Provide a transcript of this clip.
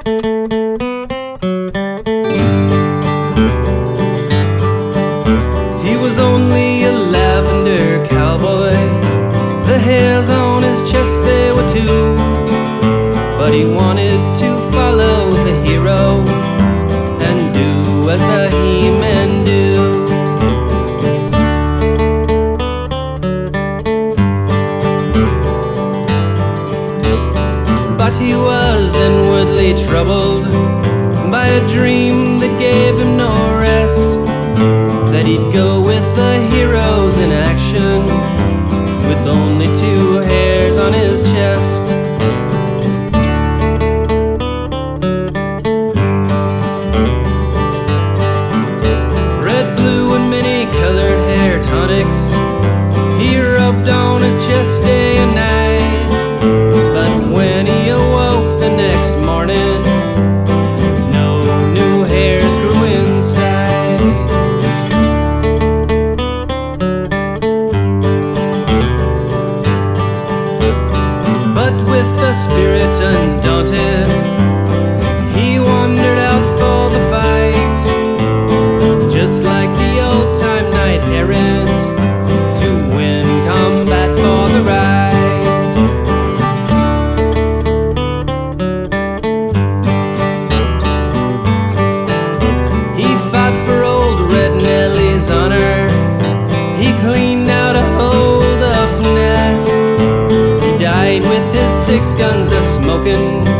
He was only a lavender cowboy. The hairs on his chest, they were two. But he wanted to follow the hero and do as the he-men do. But he was inwardly troubled by a dream that gave him no rest, that he'd go with the heroes in action with only 2 hairs on his chest. Red, blue, and many-colored hair tonics he rubbed on his chest day and night. But when he awoke the next morning, no new hairs grew inside. But with the spirit undaunted, he wandered out for the fight, just like the old-time knight-errant, to win combat for the right. He fought for old Red Nellie's honor. He cleaned out a hold-up's nest. He died with his 6 guns a-smoking